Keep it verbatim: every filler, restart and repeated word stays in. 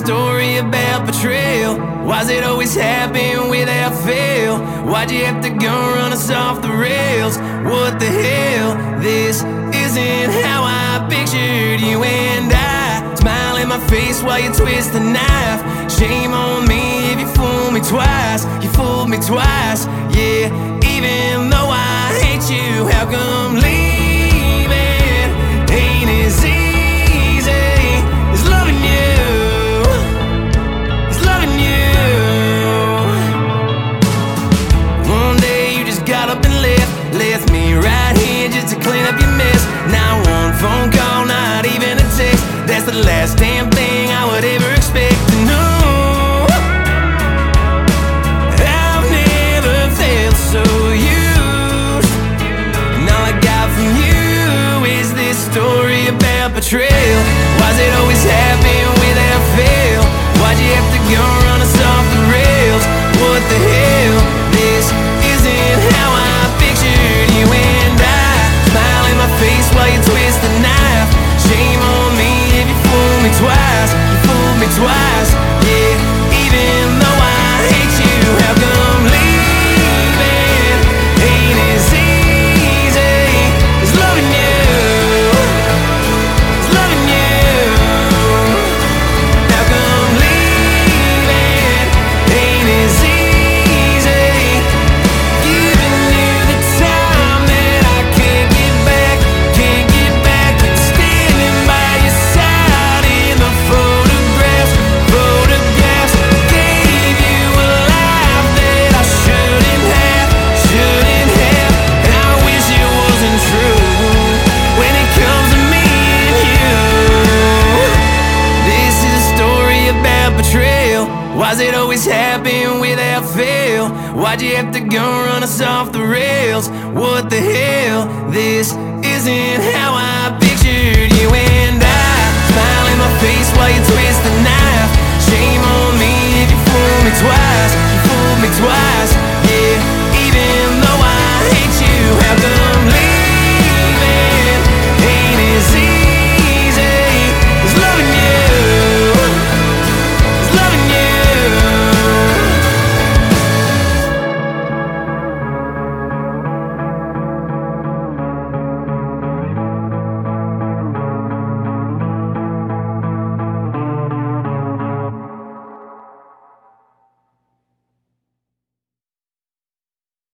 story about betrayal? Why's it always happen without fail? Why'd you have to go run us off the rails? What the hell? This isn't how I pictured you and I. Smile in my face while you twist the knife. Shame on me if you fool me twice. You fooled me twice, yeah. Even though I hate you, how come leaving ain't as easy as loving you? As loving you. One day you just got up and left, left me right here just to clean up your mess. Not one phone call, not even a text. That's the last damn thing I would ever expect to know. I've never felt so used, and all I got from you is this story about betrayal. Why's it always happen without fail? Why'd you have to go run us off the rails? What the hell? This isn't how I pictured you and I. Smile in my face while you twist the knife. Shame on me if you fool me twice. You fooled me twice, yeah. Even though I hate you, how come leaving ain't as easy as loving you? As loving you. How come leaving ain't as easy? Giving you the time that I can't get back, can't get back. Standing by your side in the photographs, photographs. Gave you a life that I shouldn't have, shouldn't have. And I wish it wasn't true when it comes to me and you. This is a story about betrayal. Why's it always happen without fail? Why'd you have to go run us off the rails? What the hell? This isn't how I pictured you and I. Smile in my face while you twist the knife. Shame on me if you fool me twice. You fooled me twice.